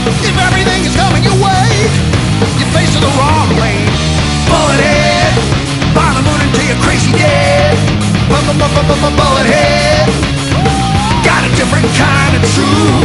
If everything is coming your way, you're facing the wrong lane. Bullet head, by the moon until you're crazy dead. Bullet head, got a different kind of truth.